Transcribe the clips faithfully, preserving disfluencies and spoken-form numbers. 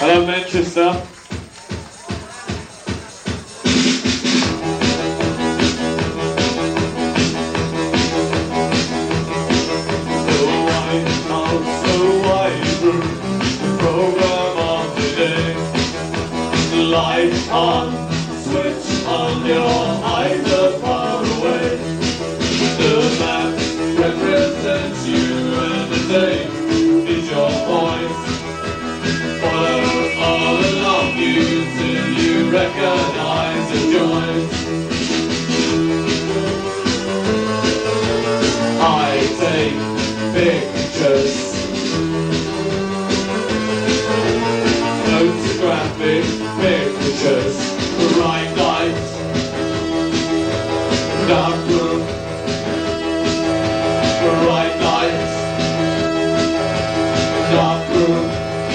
Hello, Manchester. Light on, switch on, your eyes are far away. The map represents you and the day is your voice. Follow all along you till you recognize the joys. I take pictures, photographic pictures, bright light, dark room, bright light, dark room.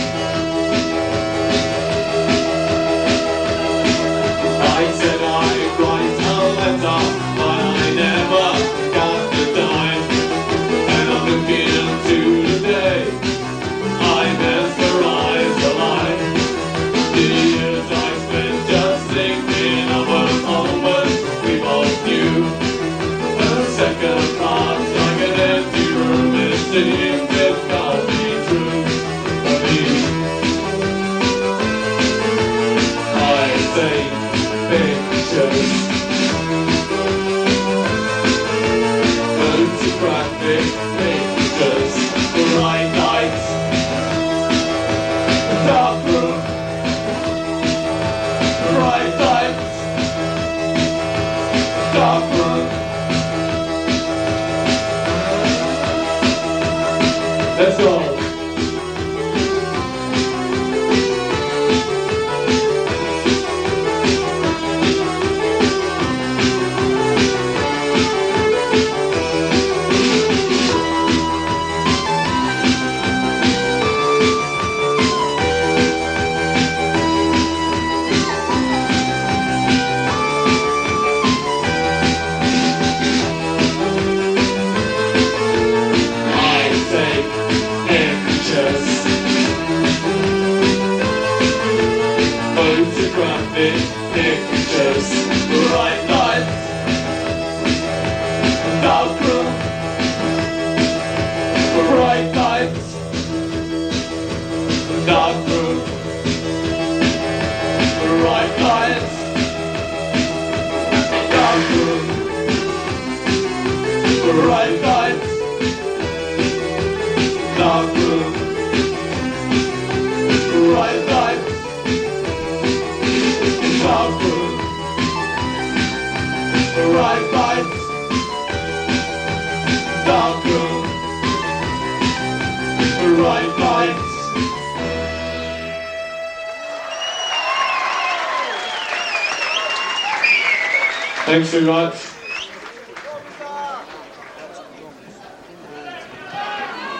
I said I'd write a letter, but I never got the time, and I'm looking into the day I mesmerized the light. The years I spent just thinking of a moment we both knew. A second part like an empty room, it seemed it can't be true for me. I take pictures, photographic pictures, bright lights, dark room, bright lights, dark room. Let's go. Photographic pictures, bright lights, dark room, bright lights, dark room, bright lights, dark room, bright lights, dark room, bright lights, dark room, bright lights, dark room, bright lights. Thanks very much.